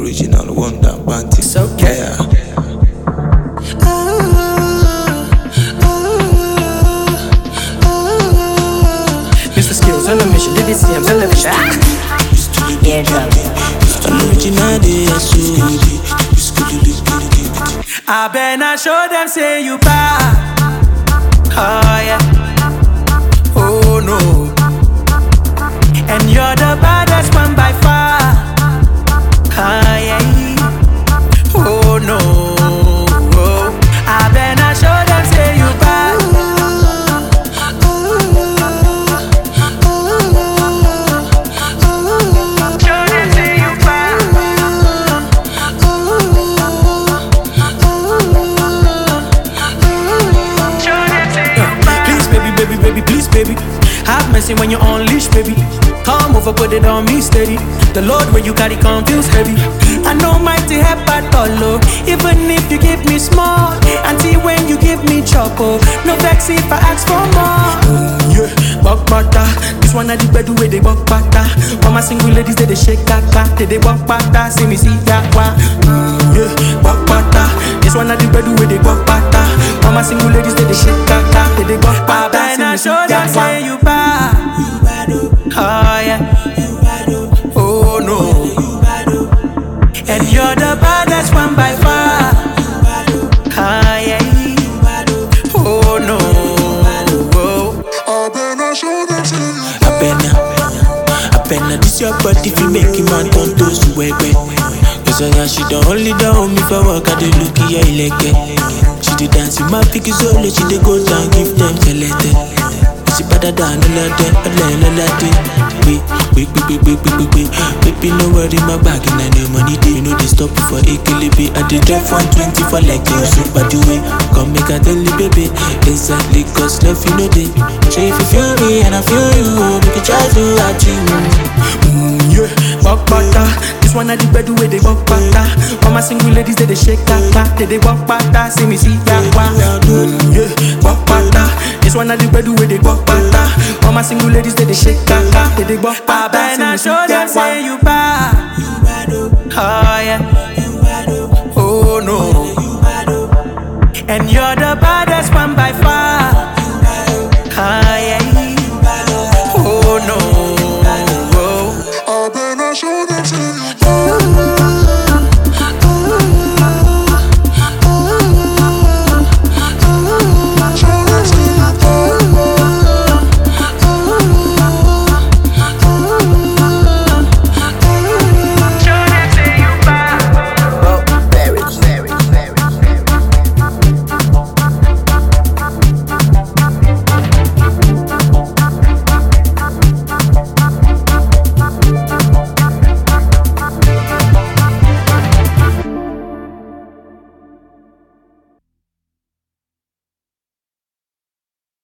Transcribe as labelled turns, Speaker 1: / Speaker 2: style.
Speaker 1: Original Wonder Banty.
Speaker 2: It's okay.
Speaker 1: Yeah.
Speaker 2: Mr. Skills on a mission, did it see him television?
Speaker 3: Eardrum.
Speaker 1: Original day,
Speaker 2: I better show them say you bad. Oh yeah. Oh no. And you're the baddest one by far. Oh yeah. Oh no. Oh. I better show them say you bad. Show them say you bad. Please, baby, please, baby. Have mercy when you unleash, baby. Come over, put it on me steady. The load where you carry come feels heavy. I know mighty help at all, even if you give me small. Until when you give me trouble, no vex if I ask for more. Yeah, walk butter. This one I the bed where they walk butter. All my single ladies they shake kaka, they walk butter. See me see that one. Yeah, walk butter. This one I the bed where they walk butter. All my single ladies they shake kaka, they walk butter. See me see that one. Say you bad. Oh yeah. Oh no. And you're the baddest one by far. Oh yeah. Oh no.
Speaker 1: I better this your body if you make him man turn to sweat. Cause I she don't only down me for work at the look yeah like it. She did dance in my pick solo, she did go down give them skeleton. She better than a lot. Baby, no worry, my bag and I know money. You know they stop for a kilibi. I did drive 120 for like a super way. Come make a tell you, baby. Exactly, cause love you know they. So if you feel me and I feel you, we can try to at you.
Speaker 2: Yeah, walk butter. This one I the bed where they walk butter. All my single ladies they shake kaka, they walk butter. See me see that one. Yeah, walk butter. This one I the bed where they walk butter. All my single ladies they shake kaka, they walk butter. I better show them say you bad. Oh yeah. Oh no. And you're the baddest one by far. Oh yeah. Oh no.
Speaker 4: I better show them.